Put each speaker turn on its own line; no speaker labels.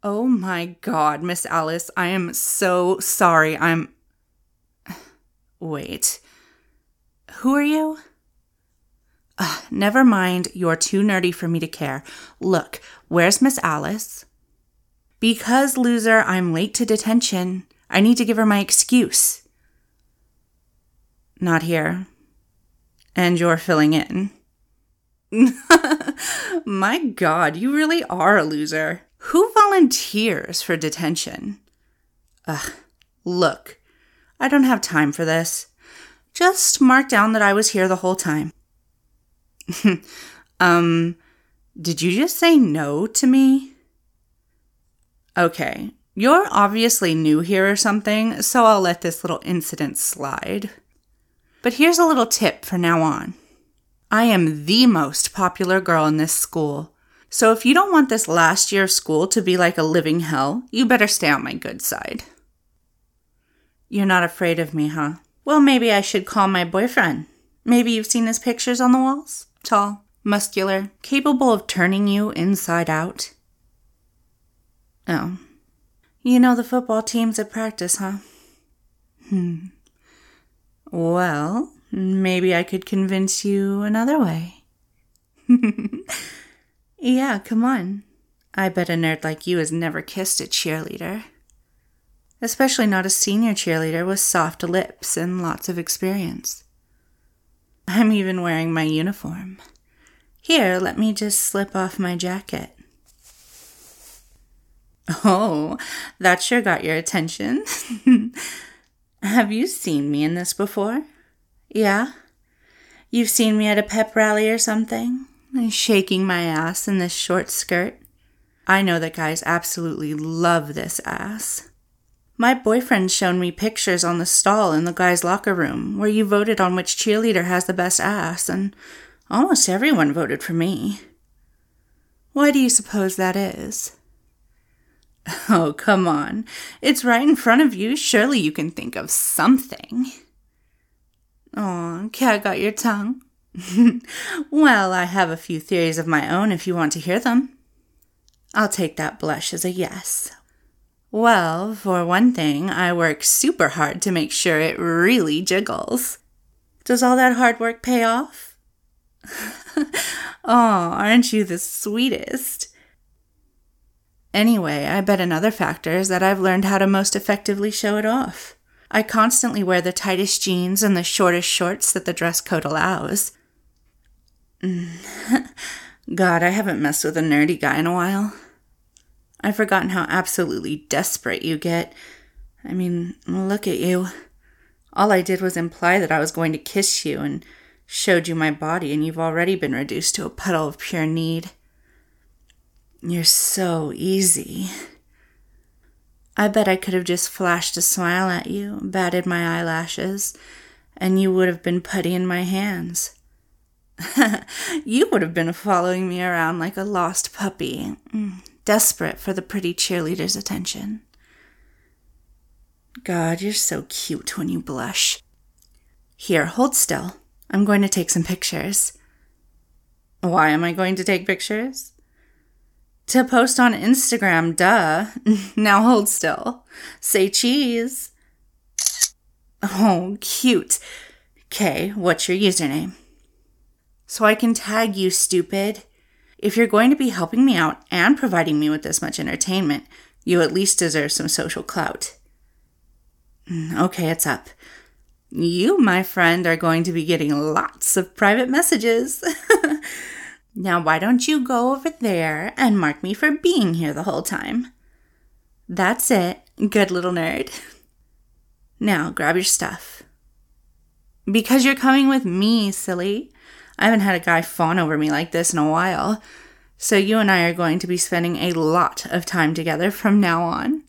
Oh my God, Miss Alice, I am so sorry. Wait. Who are you? Never mind, you're too nerdy for me to care. Look, where's Miss Alice? Because, loser, I'm late to detention. I need to give her my excuse. Not here. And you're filling in. My God, you really are a loser. Who volunteers for detention? Look, I don't have time for this. Just mark down that I was here the whole time. Did you just say no to me? Okay, you're obviously new here or something, so I'll let this little incident slide. But here's a little tip for now on. I am the most popular girl in this school. So if you don't want this last year of school to be like a living hell, you better stay on my good side. You're not afraid of me, huh? Well, maybe I should call my boyfriend. Maybe you've seen his pictures on the walls? Tall, muscular, capable of turning you inside out. Oh. You know the football team's at practice, huh? Well, maybe I could convince you another way. Yeah, come on. I bet a nerd like you has never kissed a cheerleader. Especially not a senior cheerleader with soft lips and lots of experience. I'm even wearing my uniform. Here, let me just slip off my jacket. Oh, that sure got your attention. Have you seen me in this before? Yeah? You've seen me at a pep rally or something? Shaking my ass in this short skirt? I know that guys absolutely love this ass. My boyfriend's shown me pictures on the stall in the guys' locker room where you voted on which cheerleader has the best ass, and almost everyone voted for me. Why do you suppose that is? Oh, come on. It's right in front of you. Surely you can think of something. Aw, cat got your tongue. Well, I have a few theories of my own if you want to hear them. I'll take that blush as a yes. Well, for one thing, I work super hard to make sure it really jiggles. Does all that hard work pay off? Oh, aren't you the sweetest? Anyway, I bet another factor is that I've learned how to most effectively show it off. I constantly wear the tightest jeans and the shortest shorts that the dress code allows. God, I haven't messed with a nerdy guy in a while. I've forgotten how absolutely desperate you get. I mean, look at you. All I did was imply that I was going to kiss you and showed you my body, and you've already been reduced to a puddle of pure need. You're so easy. I bet I could have just flashed a smile at you, batted my eyelashes, and you would have been putty in my hands. You would have been following me around like a lost puppy, desperate for the pretty cheerleader's attention. God, you're so cute when you blush. Here, hold still. I'm going to take some pictures. Why am I going to take pictures? To post on Instagram, duh. Now hold still. Say cheese. Oh, cute. Okay, what's your username? So I can tag you, stupid. If you're going to be helping me out and providing me with this much entertainment, you at least deserve some social clout. Okay, it's up. You, my friend, are going to be getting lots of private messages. Now, why don't you go over there and mark me for being here the whole time? That's it, good little nerd. Now, grab your stuff. Because you're coming with me, silly. I haven't had a guy fawn over me like this in a while. So you and I are going to be spending a lot of time together from now on.